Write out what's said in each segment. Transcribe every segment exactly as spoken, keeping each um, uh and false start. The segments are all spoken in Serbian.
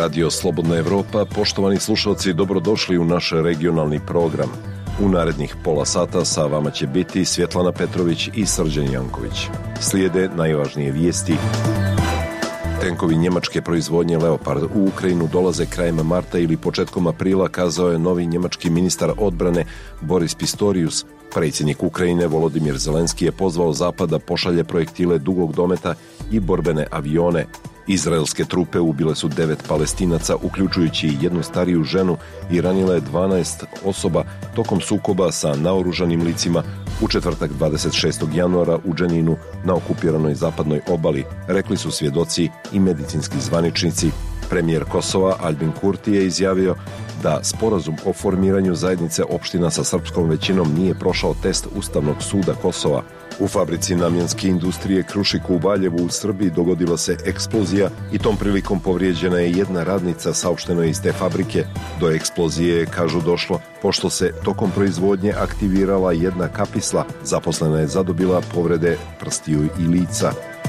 Radio Slobodna Evropa, poštovani slušalci, dobrodošli u naš regionalni program. U narednih pola sata sa vama će biti Svjetlana Petrović i Srđan Janković. Slijede najvažnije vijesti. Tenkovi njemačke proizvodnje Leopard u Ukrajinu dolaze krajem marta ili početkom aprila, kazao je novi njemački ministar odbrane Boris Pistorius. Predsjednik Ukrajine Volodimir Zelenski je pozvao Zapad da pošalje projektile dugog dometa i borbene avione. Izraelske trupe ubile su devet Palestinaca, uključujući jednu stariju ženu, i ranile dvanaest osoba tokom sukoba sa naoružanim licima u četvrtak dvadeset šestog januara u Dženinu na okupiranoj zapadnoj obali, rekli su svjedoci i medicinski zvaničnici. Premijer Kosova Albin Kurti je izjavio da sporazum o formiranju zajednice opština sa srpskom većinom nije prošao test Ustavnog suda Kosova. U fabrici namjenske industrije Krušik u Valjevu u Srbiji dogodila se eksplozija i tom prilikom povrijeđena je jedna radnica, saopšteno je iz te fabrike. Do eksplozije je, kažu, došlo pošto se tokom proizvodnje aktivirala jedna kapisla. Zaposlena je zadobila povrede prstiju i lica.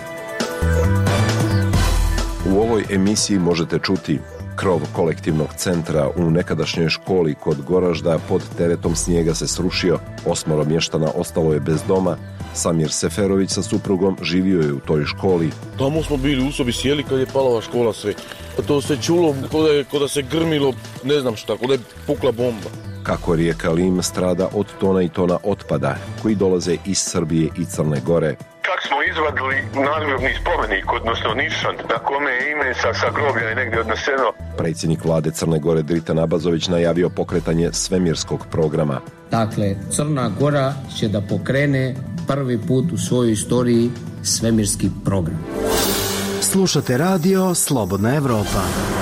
U ovoj emisiji možete čuti: krov kolektivnog centra u nekadašnjoj školi kod Goražda pod teretom snijega se srušio, osmoro mještana ostalo je bez doma. Samir Seferović sa suprugom živio je u toj školi. Tamo smo bili u sobi, sjeli kad je palava škola sve. To se čulo kod da, kod da se grmilo, ne znam šta, kod da je pukla bomba. Kako rijeka Lim strada od tona i tona otpada koji dolaze iz Srbije i Crne Gore. Čak smo izvadili nadgrobni spomenik, odnosno nišan, na kome je ime sa, sa groblja je negdje odneseno. Predsjednik vlade Crne Gore Dritan Abazović najavio pokretanje svemirskog programa. Dakle, Crna Gora će da pokrene prvi put u svojoj istoriji svemirski program. Slušate radio Slobodna Evropa.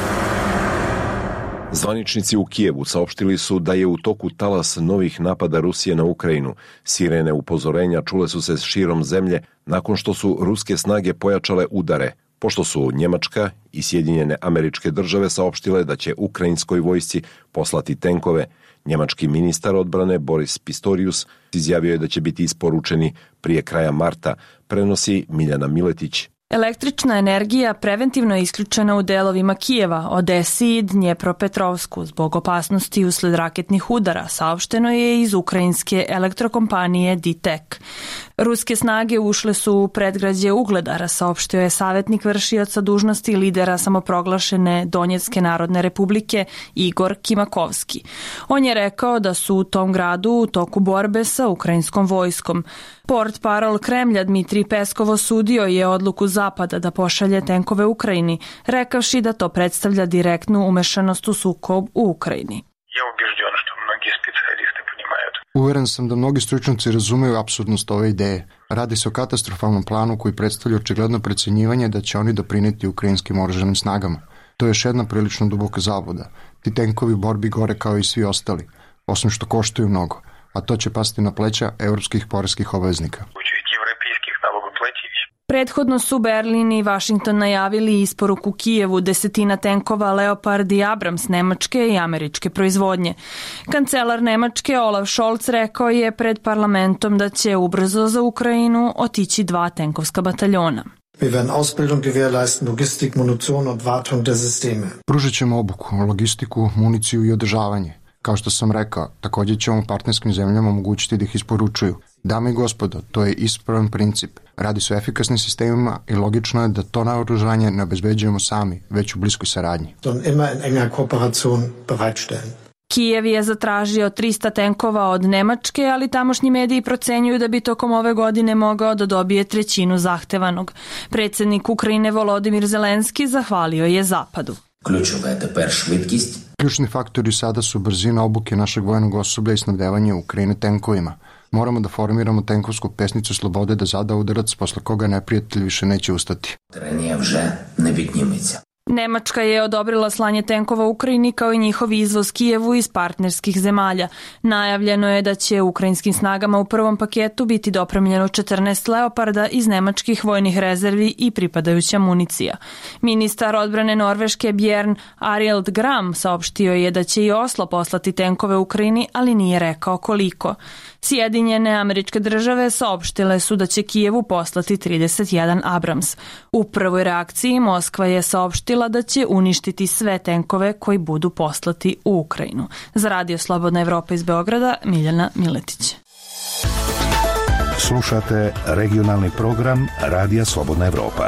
Zvaničnici u Kijevu saopštili su da je u toku talas novih napada Rusije na Ukrajinu. Sirene upozorenja čule su se širom zemlje nakon što su ruske snage pojačale udare, pošto su Njemačka i Sjedinjene Američke Države saopštile da će ukrajinskoj vojsci poslati tenkove. Njemački ministar odbrane Boris Pistorius izjavio je da će biti isporučeni prije kraja marta, prenosi Miljana Miletić. Električna energija preventivno je isključena u delovima Kijeva, Odesi i Dnjepropetrovsku zbog opasnosti usled raketnih udara, saopšteno je iz ukrajinske elektrokompanije D T E K. Ruske snage ušle su u predgrađe Ugledara, saopštio je savjetnik vršioca dužnosti lidera samoproglašene Donjecke narodne republike Igor Kimakovski. On je rekao da su u tom gradu u toku borbe sa ukrajinskom vojskom. Portparol Kremlja Dmitrij Peskov osudio je odluku Zapada da pošalje tenkove Ukrajini, rekavši da to predstavlja direktnu umešanost u sukob u Ukrajini. Uveren sam da mnogi stručnjaci razumeju apsurdnost ove ideje. Radi se o katastrofalnom planu koji predstavlja očigledno precenjivanje da će oni doprineti ukrajinskim oružanim snagama. To je još jedna prilično duboka zabluda. Ti tenkovi u borbi gore kao i svi ostali, osim što koštaju mnogo, a to će pasti na pleća evropskih poreskih obveznika. Prethodno su Berlin i Washington najavili isporuku Kijevu desetina tenkova Leopard i Abrams nemačke i američke proizvodnje. Kancelar Nemačke Olaf Scholz rekao je pred parlamentom da će ubrzo za Ukrajinu otići dva tenkovska bataljona. Pružit ćemo obuku, logistiku, municiju i održavanje. Kao što sam rekao, također ćemo partnerskim zemljama omogućiti da ih isporučuju. Dame i gospodo, to je ispravan princip. Radi se o efikasnim sistemima i logično je da to naoružanje ne obezbeđujemo sami, već u bliskoj saradnji. Kijev je zatražio trista tenkova od Nemačke, ali tamošnji mediji procenjuju da bi tokom ove godine mogao da dobije trećinu zahtevanog. Predsjednik Ukrajine Volodimir Zelenski zahvalio je Zapadu. Ključni faktori sada su brzina obuke našeg vojnog osoblja i snabdevanje Ukrajine tenkovima. Moramo da formiramo tenkovsku pesnicu slobode da zada udarac posle koga neprijatelj više neće ustati. Nemačka je odobrila slanje tenkova Ukrajini kao i njihov izvoz Kijevu iz partnerskih zemalja. Najavljeno je da će ukrajinskim snagama u prvom paketu biti dopremljeno četrnaest Leoparda iz nemačkih vojnih rezervi i pripadajuća municija. Ministar odbrane Norveške Bjørn Arild Gram saopštio je da će i Oslo poslati tenkove Ukrajini, ali nije rekao koliko. Sjedinjene Američke Države saopštile su da će Kijevu poslati trideset jedan Abrams. U prvoj reakciji Moskva je saopštila saopštila da će uništiti sve tenkove koji budu poslati u Ukrajinu. Za Radio Slobodna Evropa iz Beograda, Miljana Miletić. Slušate regionalni program Radija Slobodna Evropa.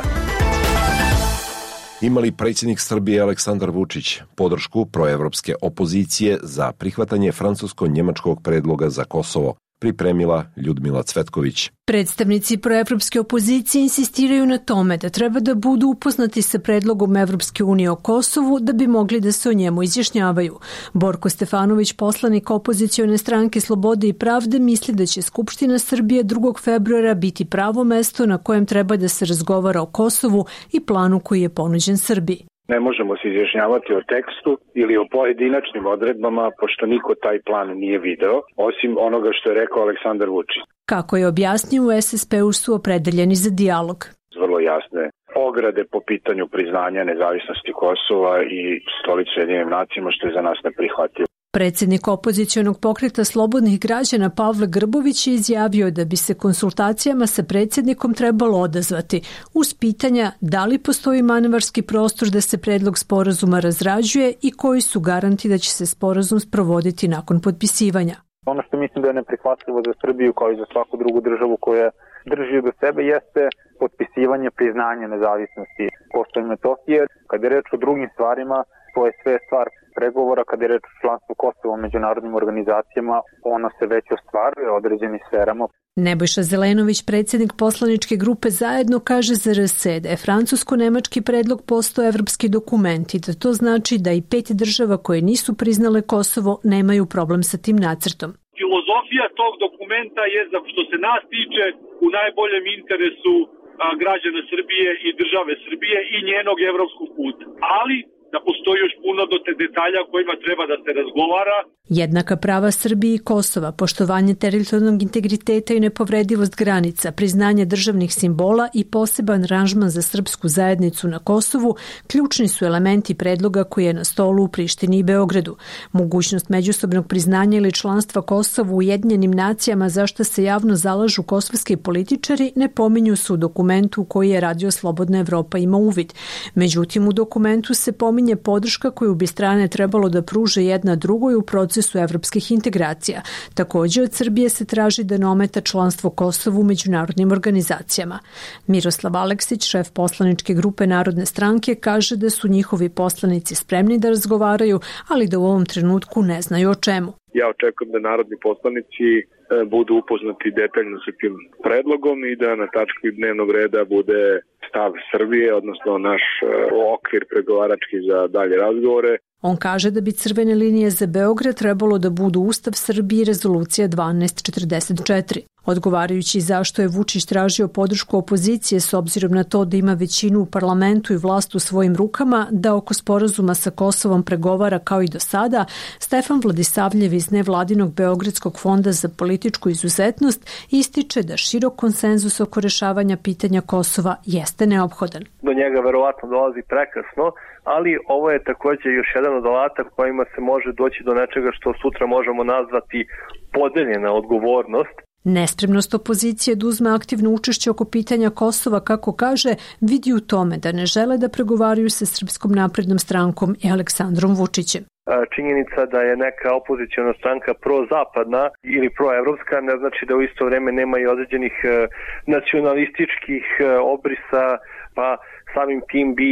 Ima li predsjednik Srbije Aleksandar Vučić podršku proevropske opozicije za prihvatanje francusko-njemačkog predloga za Kosovo? Pripremila Ljudmila Cvetković. Predstavnici proevropske opozicije insistiraju na tome da treba da budu upoznati sa predlogom Evropske unije o Kosovu da bi mogli da se o njemu izjašnjavaju. Borko Stefanović, poslanik opozicione stranke Slobode i pravde, misli da će Skupština Srbije drugog februara biti pravo mesto na kojem treba da se razgovara o Kosovu i planu koji je ponuđen Srbiji. Ne možemo se izjašnjavati o tekstu ili o pojedinačnim odredbama, pošto niko taj plan nije video, osim onoga što je rekao Aleksandar Vučić. Kako je objasnio, u es es pe-u su opredeljeni za dijalog. Vrlo jasne ograde po pitanju priznanja nezavisnosti Kosova i stolice Ujedinjenim nacijama, što je za nas neprihvatljivo. Predsjednik opozicionog pokreta Slobodnih građana Pavle Grbović je izjavio da bi se konsultacijama sa predsjednikom trebalo odazvati uz pitanja da li postoji manevarski prostor da se predlog sporazuma razrađuje i koji su garanti da će se sporazum sprovoditi nakon potpisivanja. Ono što mislim da je neprihvatljivo za Srbiju kao i za svaku drugu državu koja drži do sebe jeste potpisivanje priznanja nezavisnosti Kosova i Metohije. Kad je reč o drugim stvarima, to je sve stvar pregovora. Kad je reč o članstvu Kosova u međunarodnim organizacijama, ono se već ostvaruje u određenim sferama. Nebojša Zelenović, predsjednik poslaničke grupe Zajedno, kaže za er es da je francusko-nemački predlog postao evropski dokument i da to znači da i pet država koje nisu priznale Kosovo nemaju problem sa tim nacrtom. Filozofija tog dokumenta je, za što se nas tiče, u najboljem interesu građana Srbije i države Srbije i njenog evropskog puta. Ali da postoji još puno do te detalja kojima treba da se razgovara. Jednaka prava Srbije i Kosova, poštovanje teritorijalnog integriteta i nepovredivost granica, priznanje državnih simbola i poseban aranžman za srpsku zajednicu na Kosovu ključni su elementi predloga koji je na stolu u Prištini i Beogradu. Mogućnost međusobnog priznanja ili članstva Kosova u Ujedinjenim nacijama, za što se javno zalažu kosovski političari, ne pominju se u dokumentu u koji je Radio Slobodna Evropa ima uvid. Međutim, u dokumentu se pominje podrška koju bi strane trebalo da pruže jedna drugoj u procesu evropskih integracija. Također od Srbije se traži da ne ometa članstvo Kosova u međunarodnim organizacijama. Miroslav Aleksić, šef poslaničke grupe Narodne stranke, kaže da su njihovi poslanici spremni da razgovaraju, ali da u ovom trenutku ne znaju o čemu. Ja očekujem da narodni poslanici budu upoznati detaljno sa tim predlogom i da na tački dnevnog reda bude stav Srbije, odnosno naš okvir pregovarački za dalje razgovore. On kaže da bi crvene linije za Beograd trebalo da budu Ustav Srbije i rezolucija dvanaest četrdeset četiri. Odgovarajući zašto je Vučić tražio podršku opozicije s obzirom na to da ima većinu u parlamentu i vlast u svojim rukama, da oko sporazuma sa Kosovom pregovara kao i do sada, Stefan Vladisavljev iz nevladinog Beogradskog fonda za političku izuzetnost ističe da širok konsenzus oko rešavanja pitanja Kosova jeste neophodan. Do njega verovatno dolazi prekasno, ali ovo je također još jedan od alata kojima se može doći do nečega što sutra možemo nazvati podeljena odgovornost. Nespremnost opozicije da uzme aktivno učešće oko pitanja Kosova, kako kaže, vidi u tome da ne žele da pregovaraju sa Srpskom naprednom strankom i Aleksandrom Vučićem. Činjenica da je neka opoziciona stranka prozapadna ili proevropska ne znači da u isto vrijeme nema i određenih nacionalističkih obrisa, pa samim tim bi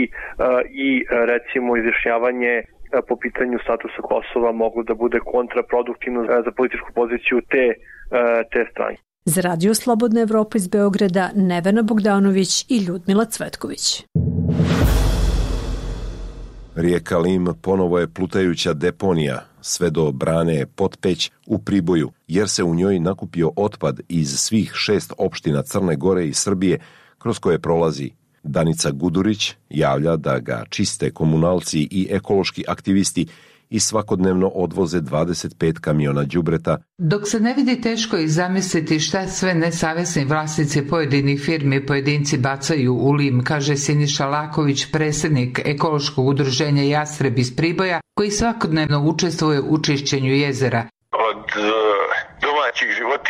i recimo izjašnjavanje po pitanju statusa Kosova moglo da bude kontraproduktivno za političku poziciju te, te strane. Za Radio Slobodna Evropa iz Beograda, Nevena Bogdanović i Ljudmila Cvetković. Rijeka Lim ponovo je plutajuća deponija, sve do brane Potpeć u Priboju, jer se u njoj nakupio otpad iz svih šest opština Crne Gore i Srbije kroz koje prolazi. Danica Gudurić javlja da ga čiste komunalci i ekološki aktivisti i svakodnevno odvoze dvadeset pet kamiona đubreta. Dok se ne vidi, teško je zamisliti šta sve nesavesni vlasnici pojedinih firmi i pojedinci bacaju u Lim, kaže Siniša Laković, predsjednik ekološkog udruženja Jastreb iz Priboja, koji svakodnevno učestvuje u čišćenju jezera. Od domaćih životinja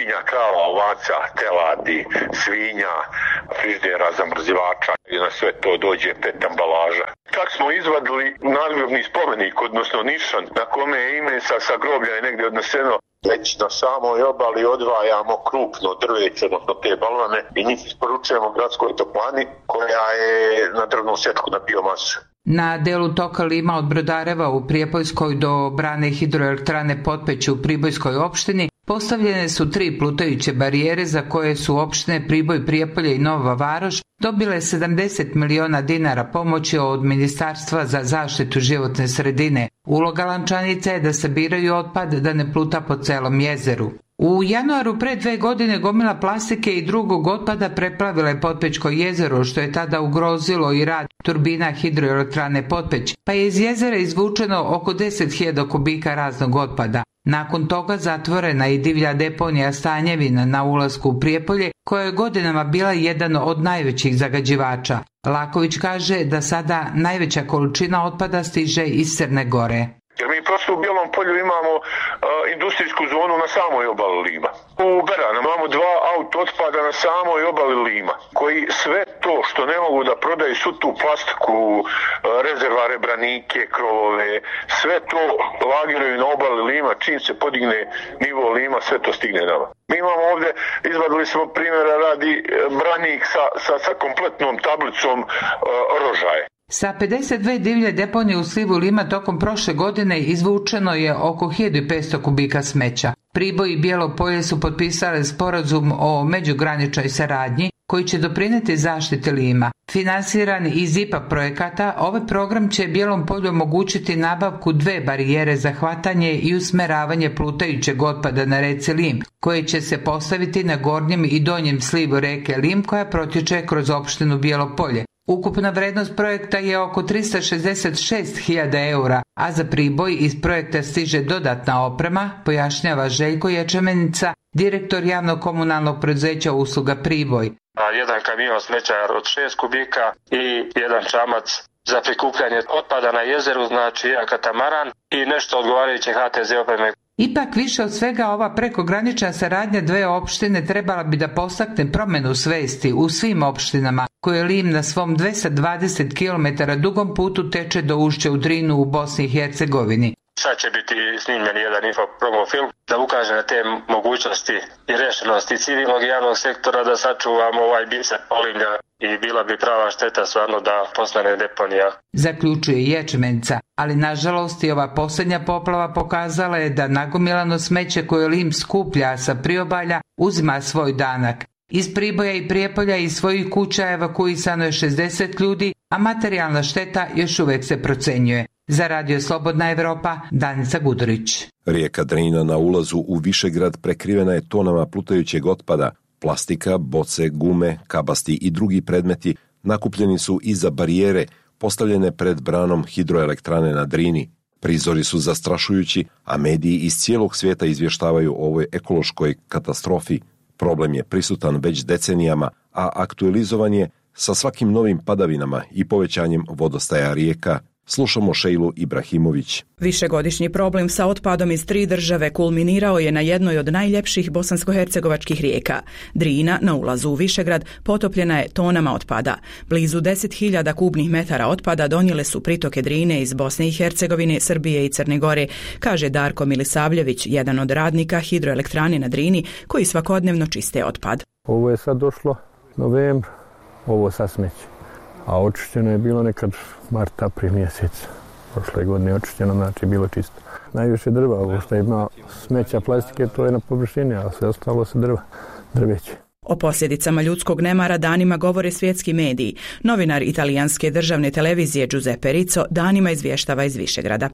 životinja, krava, ovaca, teladi, svinja, frižidera, zamrzivača i na sve to dođe pet ambalaža. Tako smo izvadili nadgrobni spomenik, odnosno nišan, na kome je ime sa, sa groblja je negdje odneseno. Već na samoj obali odvajamo krupno drveće, odnosno te balvane, i njih isporučujemo gradskoj toplani koja je na drvnom sječku na biomasu. Na delu toka Lima od Brodareva u Prijepoljskoj do brane hidroelektrane Potpeć u Pribojskoj opštini postavljene su tri plutajuće barijere za koje su opštine Priboj, Prijepolje i Nova Varoš dobile sedamdeset miliona dinara pomoći od Ministarstva za zaštitu životne sredine. Uloga lančanica je da sabiraju otpad da ne pluta po celom jezeru. U januaru pre dve godine gomila plastike i drugog otpada preplavila je Potpećko jezero, što je tada ugrozilo i rad turbina hidroelektrane Potpeć, pa je iz jezera izvučeno oko deset hiljada kubika raznog otpada. Nakon toga zatvorena i divlja deponija Stanjevina na ulasku u Prijepolje, koja je godinama bila jedan od najvećih zagađivača. Laković kaže da sada najveća količina otpada stiže iz Crne Gore. Jer mi prosto u Bijelom Polju imamo uh, industrijsku zonu na samoj obali Lima. U Beranu imamo dva auto otpada na samoj obali Lima, koji sve to što ne mogu da prodaju, svu tu plastiku, uh, rezervare, branike, krovove, sve to lagiraju na obali Lima, čim se podigne nivo Lima, sve to stigne nama. Mi imamo ovdje, izvadili smo primjera radi branik sa, sa, sa kompletnom tablicom uh, rožaje. Sa pedeset dve divlje deponije u slivu Lima tokom prošle godine izvučeno je oko hiljadu petsto kubika smeća. Priboj i Bijelo Polje su potpisale sporazum o međugraničnoj saradnji koji će doprineti zaštiti Lima. Finansiran iz I P A projekata, ovaj program će Bijelom Polju omogućiti nabavku dve barijere za hvatanje i usmeravanje plutajućeg otpada na reci Lim, koje će se postaviti na gornjem i donjem slivu reke Lim koja protječe kroz opštinu Bijelo Polje. Ukupna vrednost projekta je oko trista šezdeset šest hiljada eura, a za Priboj iz projekta stiže dodatna oprema, pojašnjava Željko Ječemenica, direktor javnog komunalnog preduzeća usluga Priboj. Jedan kamion smeća od šest kubika i jedan čamac za prikupljanje otpada na jezeru, znači jedan katamaran i nešto odgovarajuće H T Z opreme. Ipak više od svega ova prekogranična saradnja dve opštine trebala bi da postakne promjenu svesti u svim opštinama koje Lim na svom dvesta dvadeset kilometara dugom putu teče do ušća u Drinu u Bosni i Hercegovini. Sad će biti snimljen jedan info promo film da ukaže na te mogućnosti i rešenosti civilnog i javnog sektora da sačuvamo ovaj biser Polimlja i bila bi prava šteta stvarno da postane deponija. Zaključuje Ječmenca, ali nažalost i ova posljednja poplava pokazala je da nagomilano smeće koje Lim skuplja sa priobalja uzima svoj danak. Iz Priboja i Prijepolja i svojih kuća evakuisano je šezdeset ljudi, a materijalna šteta još uvek se procenjuje. Za Radio Slobodna Evropa, Danica Gudurić. Rijeka Drina na ulazu u Višegrad prekrivena je tonama plutajućeg otpada. Plastika, boce, gume, kabasti i drugi predmeti nakupljeni su iza barijere postavljene pred branom hidroelektrane na Drini. Prizori su zastrašujući, a mediji iz cijelog svijeta izvještavaju o ovoj ekološkoj katastrofi. Problem je prisutan već decenijama, a aktualizovan je sa svakim novim padavinama i povećanjem vodostaja rijeka. Slušamo Šejlu Ibrahimović. Višegodišnji problem sa otpadom iz tri države kulminirao je na jednoj od najljepših bosansko-hercegovačkih rijeka. Drina na ulazu u Višegrad potopljena je tonama otpada. Blizu deset hiljada kubnih metara otpada donijele su pritoke Drine iz Bosne i Hercegovine, Srbije i Crne Gore, kaže Darko Milisavljević, jedan od radnika hidroelektrane na Drini koji svakodnevno čiste otpad. Ovo je sad došlo novembr, ovo sad smeće. A očišćeno je bilo nekad mart, april mjesec. Prošle godine je očišćeno, znači bilo čisto. Najviše drva, ovo što ima smeća plastike, to je na površini, a sve ostalo se drva, drveće. O posljedicama ljudskog nemara danima govore svjetski mediji. Novinar italijanske državne televizije Giuseppe Rizzo danima izvještava iz Višegrada.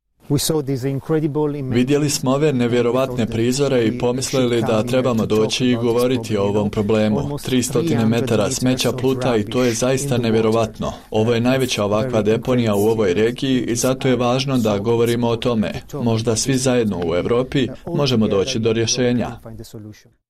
Vidjeli smo ove nevjerovatne prizore i pomislili da trebamo doći i govoriti o ovom problemu. tristo metara smeća pluta i to je zaista nevjerovatno. Ovo je najveća ovakva deponija u ovoj regiji i zato je važno da govorimo o tome. Možda svi zajedno u Europi možemo doći do rješenja.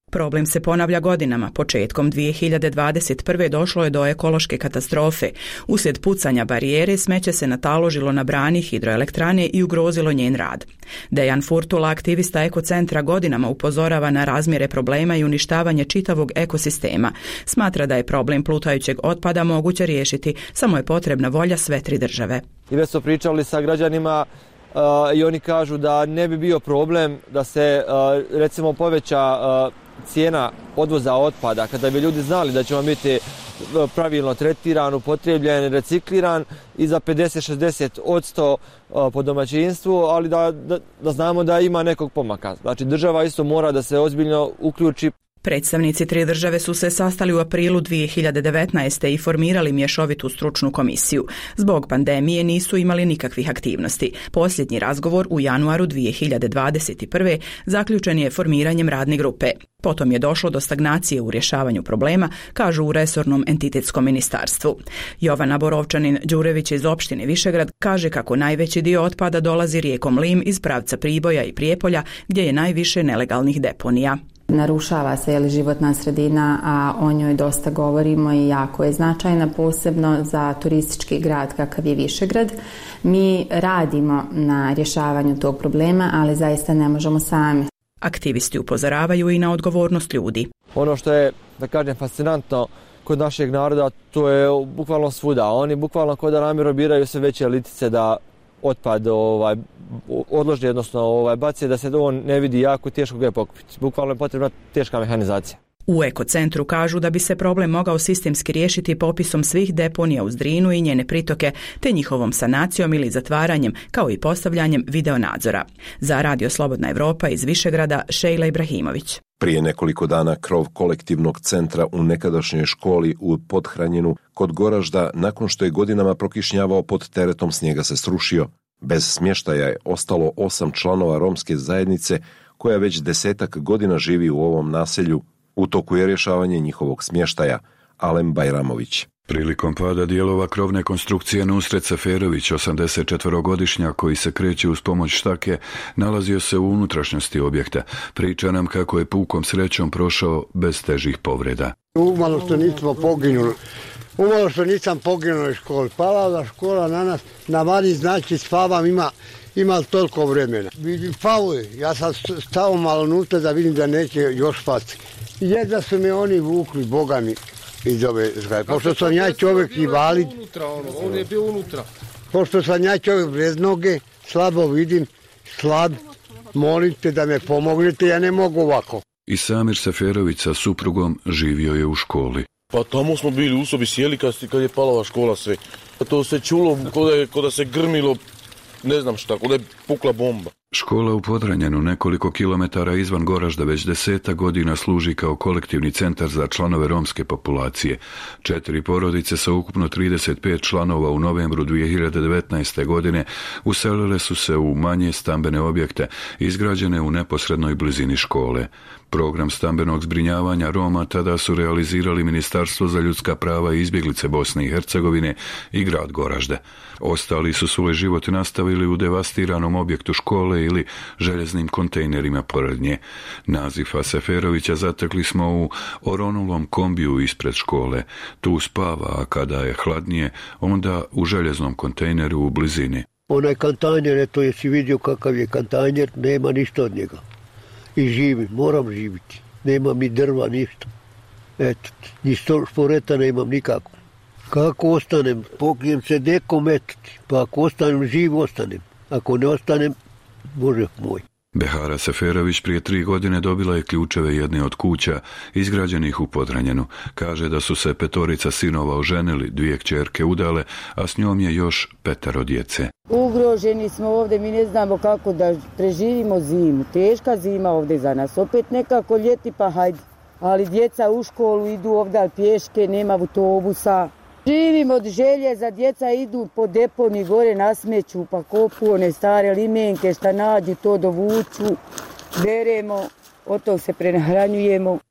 Problem se ponavlja godinama. Početkom dvije hiljade dvadeset prve. došlo je do ekološke katastrofe. Uslijed pucanja barijere smeće se nataložilo na brani hidroelektrane i ugrozilo njen rad. Dejan Furtula, aktivista ekocentra, godinama upozorava na razmjere problema i uništavanje čitavog ekosistema. Smatra da je problem plutajućeg otpada moguće riješiti, samo je potrebna volja sve tri države. I već smo pričali sa građanima uh, i oni kažu da ne bi bio problem da se uh, recimo poveća uh, cijena odvoza otpada, kada bi ljudi znali da će on biti pravilno tretiran, upotrebljen, recikliran i za pedeset do šezdeset posto po domaćinstvu, ali da, da, da znamo da ima nekog pomaka. Znači država isto mora da se ozbiljno uključi. Predstavnici tri države su se sastali u aprilu dvije hiljade devetnaeste. i formirali mješovitu stručnu komisiju. Zbog pandemije nisu imali nikakvih aktivnosti. Posljednji razgovor u januaru dvije hiljade dvadeset prve. zaključen je formiranjem radne grupe. Potom je došlo do stagnacije u rješavanju problema, kažu u resornom entitetskom ministarstvu. Jovana Borovčanin-Đurević iz opštine Višegrad kaže kako najveći dio otpada dolazi rijekom Lim iz pravca Priboja i Prijepolja, gdje je najviše nelegalnih deponija. Narušava se je li životna sredina, a o njoj dosta govorimo i jako je značajna, posebno za turistički grad kakav je Višegrad. Mi radimo na rješavanju tog problema, ali zaista ne možemo sami. Aktivisti upozoravaju i na odgovornost ljudi. Ono što je, da kažem, fascinantno kod našeg naroda, to je bukvalno svuda. Oni bukvalno kod da namjerno biraju sve veće litice da otpad ovaj, odloži, odnosno ovaj, baci, da se on ne vidi, jako teško ga je pokupiti. Bukvalno je potrebna teška mehanizacija. U ekocentru kažu da bi se problem mogao sistemski riješiti popisom svih deponija uz Drinu i njene pritoke, te njihovom sanacijom ili zatvaranjem, kao i postavljanjem videonadzora. Za Radio Slobodna Evropa iz Višegrada, Šejla Ibrahimović. Prije nekoliko dana krov kolektivnog centra u nekadašnjoj školi u Podhranjenu kod Goražda, nakon što je godinama prokišnjavao pod teretom snijega, se srušio. Bez smještaja je ostalo osam članova romske zajednice koja već desetak godina živi u ovom naselju. U toku je rješavanje njihovog smještaja. Alem Bajramović. Prilikom pada dijelova krovne konstrukcije Nusret Seferović, osamdesetčetvorogodišnjak koji se kreće uz pomoć štake, nalazio se u unutrašnjosti objekta. Priča nam kako je pukom srećom prošao bez težih povreda. Umalo što nismo poginuli. Umalo što nisam poginuo iz škole. Pala škola na nas, na vani znači spavam, ima, ima toliko vremena. Vidim, pao je. Ja sam stao malo nutra da vidim da neće još pati. Jedva su me oni vukli, Boga mi, iz ove zgrade. Pošto sam ja čovjek invalid, on je bio unutra. Pošto sam ja čovjek bez noge, slabo vidim, slab, molim te da me pomognete, ja ne mogu ovako. I Samir Seferović sa suprugom živio je u školi. Pa tamo smo bili u sobi, sjeli kad, kad je palava škola sve. Pa to se čulo kod da se grmilo, ne znam šta, kod da je pukla bomba. Škola u Podhranjenu, nekoliko kilometara izvan Goražda, već deseta godina služi kao kolektivni centar za članove romske populacije. Četiri porodice sa ukupno trideset pet članova u novembru dvije hiljade devetnaeste. godine uselile su se u manje stambene objekte izgrađene u neposrednoj blizini škole. Program stambenog zbrinjavanja Roma tada su realizirali Ministarstvo za ljudska prava i izbjeglice Bosne i Hercegovine i grad Goražde. Ostali su svoj život nastavili u devastiranom objektu škole ili željeznim kontejnerima pored nje. Nazifa Seferovića zatekli smo u oronulom kombiju ispred škole. Tu spava, a kada je hladnije, onda u željeznom kontejneru u blizini. Onaj kontejner, eto jesi vidio kakav je kontejner, nema ništa od njega. I živim, moram živiti. Nemam ni drva, ništa. Eto, ni šporeta nemam nikako. Kako ostanem? Pokrijem se nekom etoti. Pa ako ostanem živ, ostanem. Ako ne ostanem, Bože moj. Behara Seferović prije tri godine dobila je ključeve jedne od kuća izgrađenih u Podhranjenu. Kaže da su se petorica sinova oženili, dvije kćerke udale, a s njom je još petero djece. Ugroženi smo ovdje, mi ne znamo kako da preživimo zimu. Teška zima ovdje za nas. Opet nekako ljeti pa hajde. Ali djeca u školu idu ovdje pješke, nema autobusa. Živim od željeza, djeca idu po deponiji gore na smeću, pa kopu one stare limenke šta nađu, to dovuču, beremo, od tog se prenahranjujemo.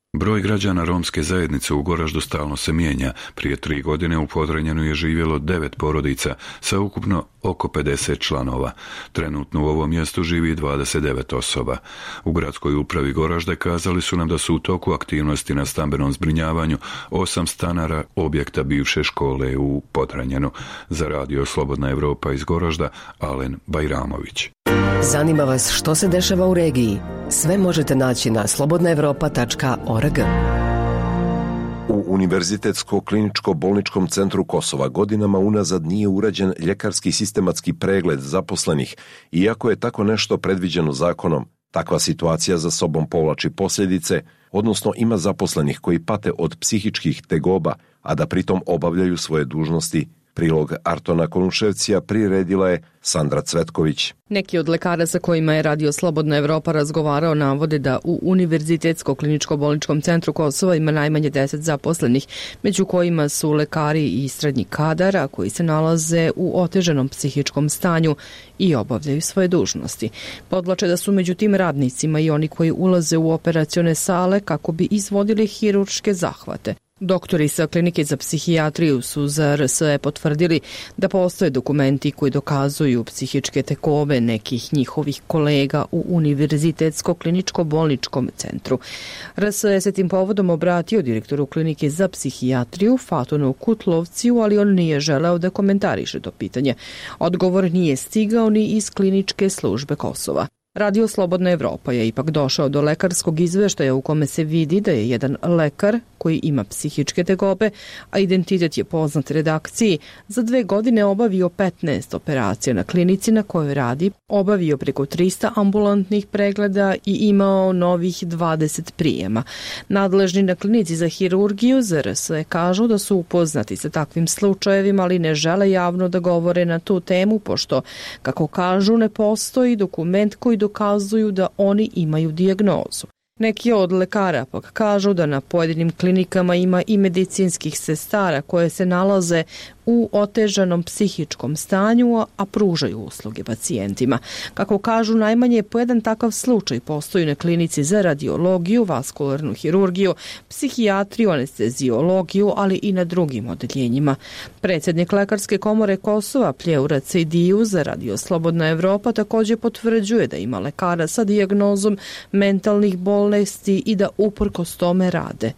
Broj građana romske zajednice u Goraždu stalno se mijenja. Prije tri godine u Podranjenu je živjelo devet porodica sa ukupno oko pedeset članova. Trenutno u ovom mjestu živi dvadeset devet osoba. U gradskoj upravi Goražde kazali su nam da su u toku aktivnosti na stambenom zbrinjavanju osam stanara objekta bivše škole u Podranjenu. Za radio Slobodna Evropa iz Goražda, Alen Bajramović. Zanima vas što se dešava u regiji? Sve možete naći na slobodna evropa tačka org. U Univerzitetsko-kliničko-bolničkom centru Kosova godinama unazad nije urađen ljekarski sistematski pregled zaposlenih, iako je tako nešto predviđeno zakonom. Takva situacija za sobom povlači posljedice, odnosno ima zaposlenih koji pate od psihičkih tegoba, a da pritom obavljaju svoje dužnosti. Prilog Artona Konuševcija priredila je Sandra Cvetković. Neki od lekara sa kojima je Radio Slobodna Evropa razgovarao navode da u Univerzitetsko-kliničko-bolničkom centru Kosova ima najmanje deset zaposlenih, među kojima su lekari i srednji kadar, a koji se nalaze u otežanom psihičkom stanju i obavljaju svoje dužnosti. Podvlače da su među tim radnicima i oni koji ulaze u operacione sale kako bi izvodili hirurške zahvate. Doktori sa klinike za psihijatriju su za R S E potvrdili da postoje dokumenti koji dokazuju psihičke tegobe nekih njihovih kolega u Univerzitetsko-kliničko-bolničkom centru. R S E se tim povodom obratio direktoru klinike za psihijatriju Fatunu Kutlovciju, ali on nije želeo da komentariše to pitanje. Odgovor nije stigao ni iz kliničke službe Kosova. Radio Slobodna Evropa je ipak došao do lekarskog izveštaja u kome se vidi da je jedan lekar koji ima psihičke tegobe, a identitet je poznat redakciji, za dve godine obavio petnaest operacija na klinici na kojoj radi, obavio preko trista ambulantnih pregleda i imao novih dvadeset prijema. Nadležni na klinici za hirurgiju za R S E kažu da su upoznati sa takvim slučajevima, ali ne žele javno da govore na tu temu, pošto, kako kažu, ne postoji dokument koji dokazuju da oni imaju dijagnozu. Neki od lekara pak kažu da na pojedinim klinikama ima i medicinskih sestara koje se nalaze u otežanom psihičkom stanju, a pružaju usluge pacijentima. Kako kažu, najmanje po jedan takav slučaj postoji na klinici za radiologiju, vaskularnu hirurgiju, psihijatriju, anesteziologiju, ali i na drugim odeljenjima. Predsjednik Lekarske komore Kosova Pljeura Cejdiju za Radio Slobodna Evropa također potvrđuje da ima lekara sa dijagnozom mentalnih bolesti i da uprkos tome rade.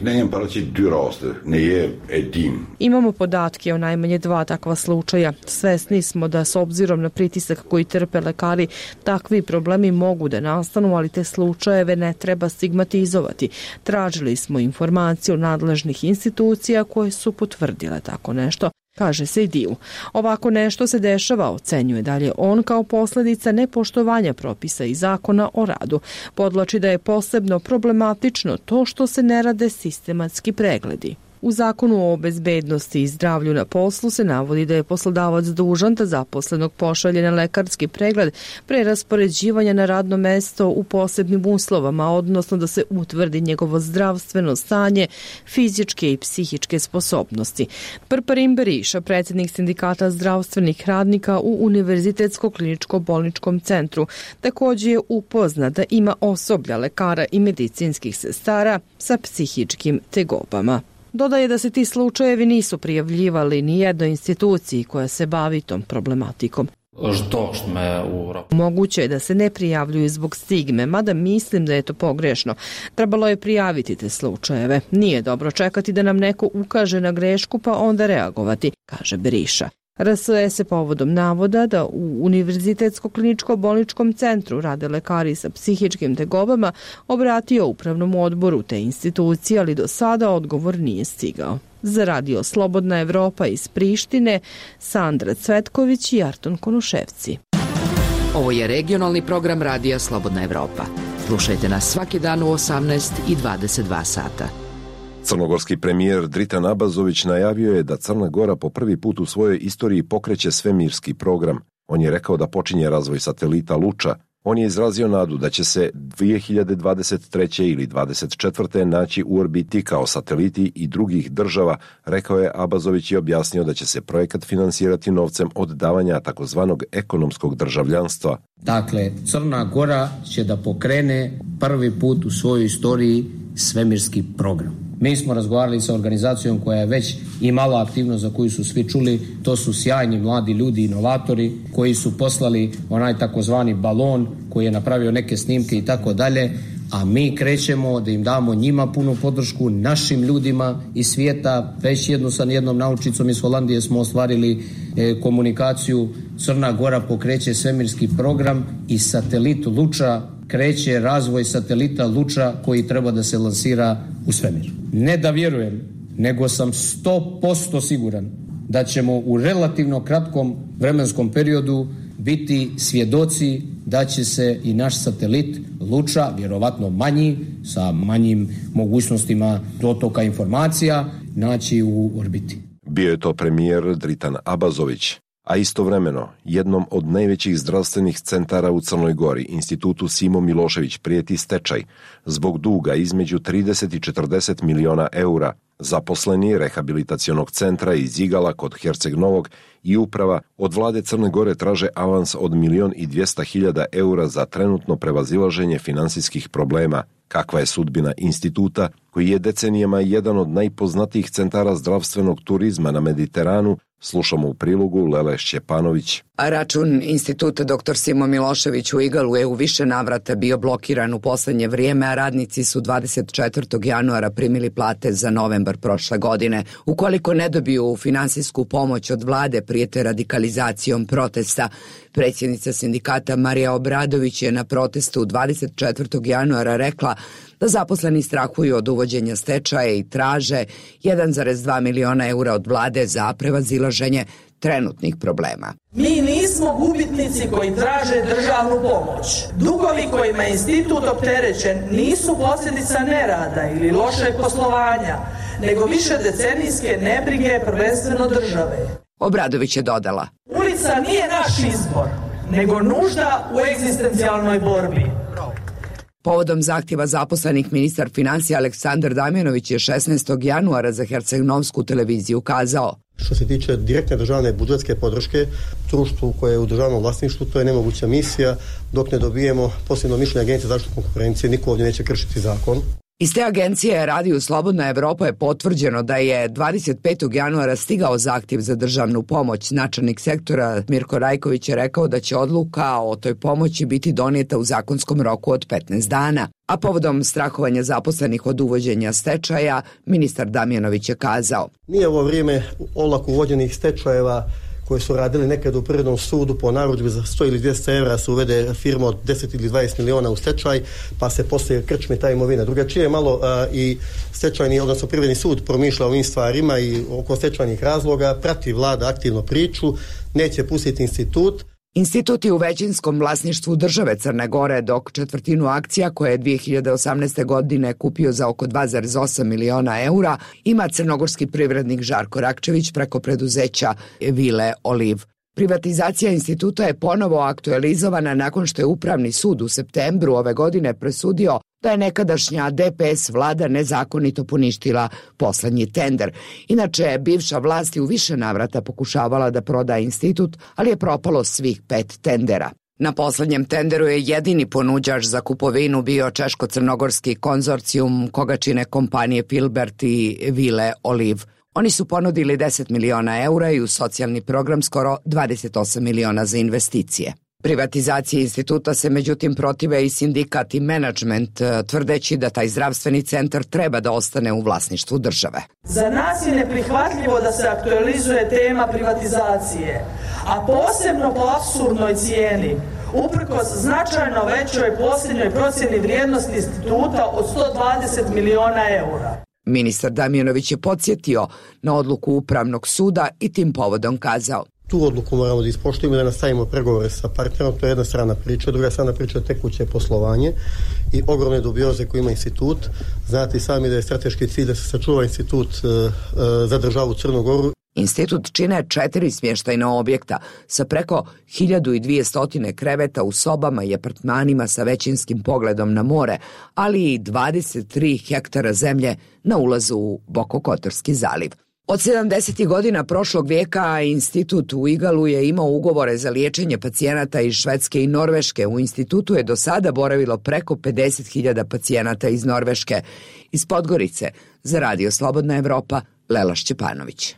Imamo podatke o najmanje dva takva slučaja. Svesni smo da s obzirom na pritisak koji trpe lekari, takvi problemi mogu da nastanu, ali te slučajeve ne treba stigmatizovati. Tražili smo informaciju nadležnih institucija koje su potvrdile tako nešto, kaže Sejdiju. Ovako nešto se dešava, ocenjuje dalje on, kao posljedica nepoštovanja propisa i zakona o radu. Podvlači da je posebno problematično to što se ne rade sistematski pregledi. U zakonu o bezbednosti i zdravlju na poslu se navodi da je poslodavac dužan da zaposlenog pošalje na lekarski pregled pre raspoređivanja na radno mesto u posebnim uslovama, odnosno da se utvrdi njegovo zdravstveno stanje, fizičke i psihičke sposobnosti. Prparim Beriša, predsjednik sindikata zdravstvenih radnika u Univerzitetsko-kliničko-bolničkom centru, također je upoznat da ima osoblja lekara i medicinskih sestara sa psihičkim tegobama. Dodaje da se ti slučajevi nisu prijavljivali ni jednoj instituciji koja se bavi tom problematikom. Moguće je da se ne prijavljuju zbog stigme, mada mislim da je to pogrešno. Trebalo je prijaviti te slučajeve. Nije dobro čekati da nam neko ukaže na grešku pa onda reagovati, kaže Beriša. R S E se povodom navoda da u Univerzitetsko-kliničko-bolničkom centru rade lekari sa psihičkim tegobama obratio upravnom odboru te institucije, ali do sada odgovor nije stigao. Za Radio Slobodna Evropa iz Prištine, Sandra Cvetković i Arton Konuševci. Ovo je regionalni program Radija Slobodna Evropa. Slušajte nas svaki dan u osamnaest i dvadeset dva sata. Crnogorski premijer Dritan Abazović najavio je da Crna Gora po prvi put u svojoj istoriji pokreće svemirski program. On je rekao da počinje razvoj satelita Luča. On je izrazio nadu da će se dvije hiljade dvadeset treće ili dvadeset četvrte naći u orbiti kao sateliti i drugih država, rekao je Abazović i objasnio da će se projekat finansirati novcem od davanja takozvanog ekonomskog državljanstva. Dakle, Crna Gora će da pokrene prvi put u svojoj istoriji svemirski program. Mi smo razgovarali sa organizacijom koja je već imala aktivnost za koju su svi čuli. To su sjajni mladi ljudi, inovatori koji su poslali onaj takozvani balon koji je napravio neke snimke i tako dalje. A mi krećemo da im damo njima punu podršku, našim ljudima iz svijeta. Već jednu sa jednom naučnicom iz Holandije smo ostvarili e, komunikaciju. Crna Gora pokreće svemirski program i satelit Luča kreće razvoj satelita Luča koji treba da se lansira u svemir. Ne da vjerujem, nego sam sto posto siguran da ćemo u relativno kratkom vremenskom periodu biti svjedoci da će se i naš satelit Luča, vjerovatno manji, sa manjim mogućnostima dotoka informacija, naći u orbiti. Bio je to premijer Dritan Abazović. A istovremeno, jednom od najvećih zdravstvenih centara u Crnoj Gori, institutu Simo Milošević, prijeti stečaj zbog duga između trideset i četrdeset miliona eura. Zaposleni rehabilitacionog centra iz Igala kod Herceg Novog i uprava od vlade Crne Gore traže avans od milion i dvjesto hiljada eura za trenutno prevazilaženje finansijskih problema. Kakva je sudbina instituta, koji je decenijama jedan od najpoznatijih centara zdravstvenog turizma na Mediteranu, slušamo u prilogu Lele Šćepanović. Račun instituta doktor Simo Milošević u Igalu je u više navrata bio blokiran u poslednje vrijeme, a radnici su dvadeset četvrtog januara primili plate za novembar prošle godine. Ukoliko ne dobiju finansijsku pomoć od vlade, prijete radikalizacijom protesta. Predsjednica sindikata Marija Obradović je na protestu dvadeset četvrtog januara rekla da zaposleni strahuju od uvođenja stečaja i traže jedan zarez dva miliona eura od vlade za prevazilaženje trenutnih problema. Mi nismo gubitnici koji traže državnu pomoć. Dugovi kojima je institut opterećen nisu posljedica nerada ili lošeg poslovanja, nego više decenijske nebrige prvenstveno države. Obradović je dodala: Ulica nije naš izbor, nego nužda u egzistencijalnoj borbi. Povodom zahtjeva zaposlenih, ministar financija Aleksandar Damjanović je šesnaestog januara za Herceg-Novsku televiziju kazao: Što se tiče direktne državne budžetske podrške društvu koje je u državnom vlasništvu, to je nemoguća misija dok ne dobijemo posljedno mišljenje Agencije za zaštitu konkurencije. Niko ovdje neće kršiti zakon. Iz te agencije Radio Slobodna Evropa je potvrđeno da je dvadeset petog januara stigao zahtjev za državnu pomoć. Načelnik sektora Mirko Rajković je rekao da će odluka o toj pomoći biti donijeta u zakonskom roku od petnaest dana. A povodom strahovanja zaposlenih od uvođenja stečaja, ministar Damjanović je kazao: Nije ovo vrijeme olako uvođenih stečajeva koje su radili nekad u Privrednom sudu po narudžbi za sto ili dvjesto evra se uvede firma od deset ili dvadeset miliona u stečaj, pa se poslije krčmi ta imovina. Drugačije je malo a, i stečajni, odnosno Privredni sud promišlja o ovim stvarima i oko stečajnih razloga, prati vlada aktivno priču, neće pustiti institut. Institut je u većinskom vlasništvu države Crne Gore, dok četvrtinu akcija koje je dvije hiljade osamnaeste. godine kupio za oko dva zarez osam miliona eura ima crnogorski privrednik Žarko Rakčević preko preduzeća Vile Oliv. Privatizacija instituta je ponovo aktualizovana nakon što je Upravni sud u septembru ove godine presudio da je nekadašnja D P S vlada nezakonito poništila poslednji tender. Inače, bivša vlast je u više navrata pokušavala da proda institut, ali je propalo svih pet tendera. Na poslednjem tenderu je jedini ponuđač za kupovinu bio češko-crnogorski konzorcijum koga čine kompanije Filbert i Vile Oliv. Oni su ponudili deset miliona eura i u socijalni program skoro dvadeset osam miliona za investicije. Privatizacije instituta se međutim protive i sindikat i menadžment, tvrdeći da taj zdravstveni centar treba da ostane u vlasništvu države. Za nas je neprihvatljivo da se aktualizuje tema privatizacije, a posebno po apsurdnoj cijeni, uprkos značajno većoj posljednjoj procjeni vrijednosti instituta od sto dvadeset miliona eura. Ministar Damjanović je podsjetio na odluku Upravnog suda i tim povodom kazao: Tu odluku moramo da ispoštujemo i da nastavimo pregovore sa partnerom, to je jedna strana priča, druga strana priča je tekuće poslovanje i ogromne dubioze koje ima institut. Znate i sami da je strateški cilj da se sačuva institut uh, uh, za državu Crnu Goru. Institut čine četiri smještajna objekta sa preko hiljadu dvjesto kreveta u sobama i apartmanima sa većinskim pogledom na more, ali i dvadeset tri hektara zemlje na ulazu u Bokokotorski zaliv. Od sedamdesetih godina prošlog vijeka institut u Igalu je imao ugovore za liječenje pacijenata iz Švedske i Norveške. U institutu je do sada boravilo preko pedeset hiljada pacijenata iz Norveške. Iz Podgorice za Radio Slobodna Evropa, Lela Šćepanović.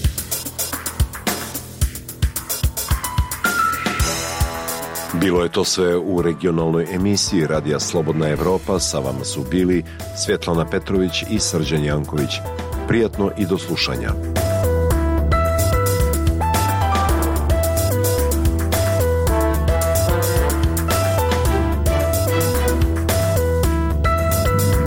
Bilo je to sve u regionalnoj emisiji Radija Slobodna Evropa. Sa vama su bili Svjetlana Petrović i Srđan Janković. Prijatno i do slušanja.